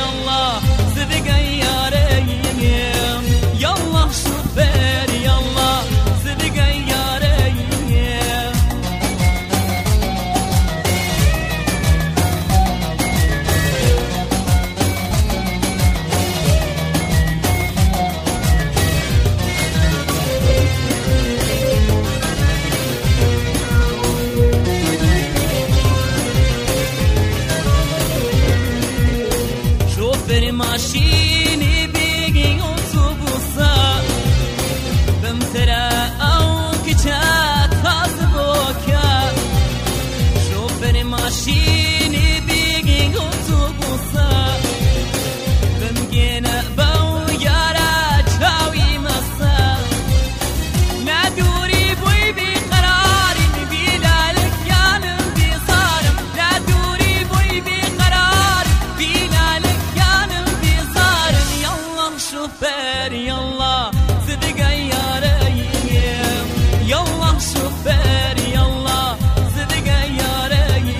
يلا صدق ياري يلا شوفير يلا صدق ياري شوفر ماشيني بيجي أوتوبوسا بمترا أو كتات خاصبوكا شوفر ماشيني بيجي أوتوبوسا بمجينا بو يارا تشاوي مسا نادوري بوي بقرار بلا لك يا انتصار نادوري بوي بقرار بلا لك شوفير يلا صدق ياري يلا شوفير يلا صدق ياري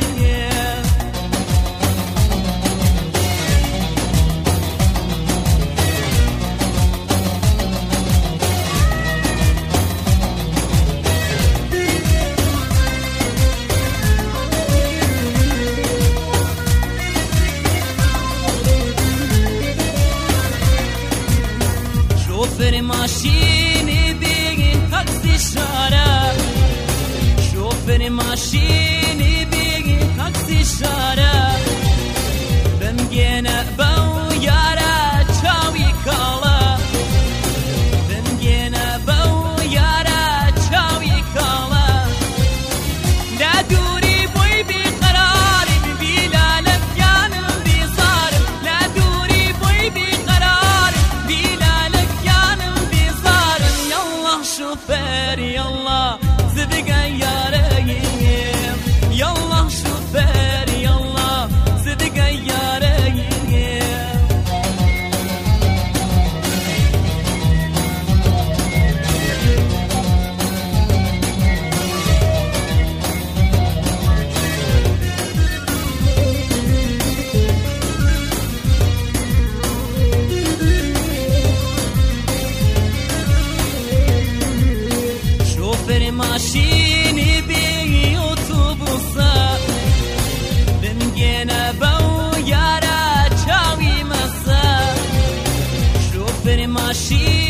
شوفر ماشيني بيجي تاكسي الشارع شوفر ماشيني بيجي تاكسي الشارع بمجينا بو يارا تشاوي كالا بمجينا بو يارا تشاوي كالا نادوري بوي بقرار بلا لك يا انتصار نادوري بوي بقرار بلا لك شوفير يلا صدق ياري يلا شوفير يلا صدق ياري شوفر ماشيني بيجي أوتوبوسا بمجينا بو يارا تشاوي مسا شوفر ماشيني